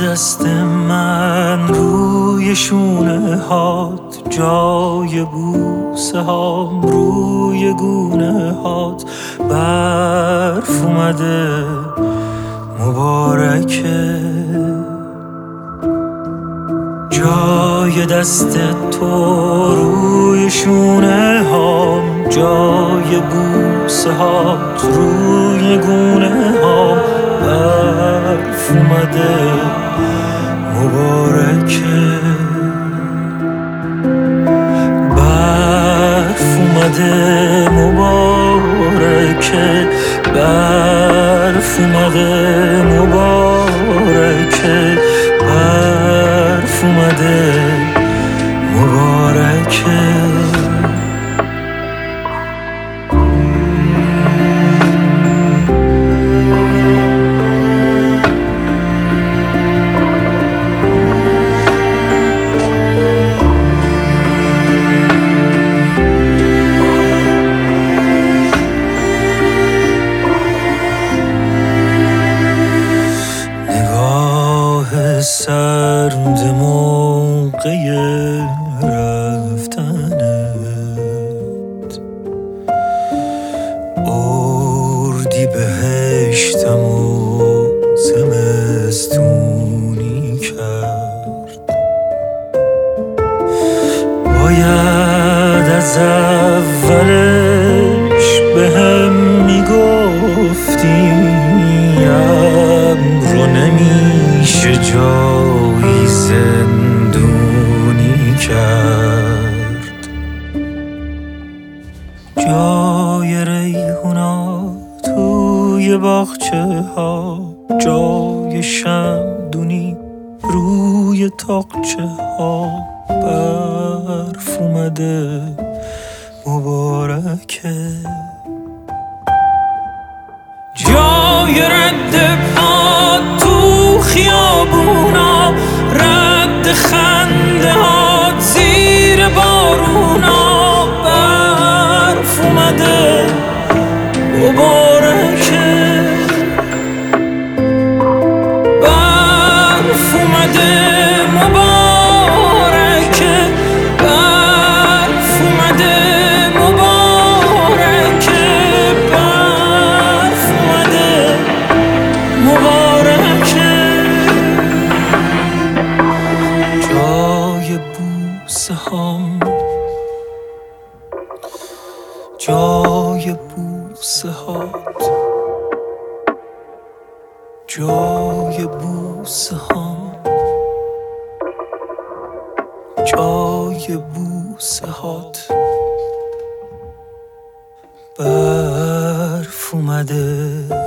دست من روی شونه هات، جای بوسه هام روی گونه هات. برف اومده مبارکه، جای دست تو روی شونه هام، جای بوسه هات روی گونه هام. برف اومده مبارکه، برف اومده مبارکه، برف اومده مبارکه، برف اومده مبارکه. سرد موقع رفتنت، اردی بهشتم و زمستونی کرد. باید از اولش بهم میگفتی رو نمیشه جایی زندونی کرد. جای ریحونا توی باغچه ها، جای شمدونی روی تاقچه ها. برف اومده مبارکه، جای رد پا تو خیابونا، رد خنده ها زیر بارونا. برف اومده مبارکه، برف اومده مبارکه، برف اومده مبارکه، برف اومده مبارکه. جای بوسه هام، جای بوسه هات، جای بوسه هام، جای بوسه هات. برف اومده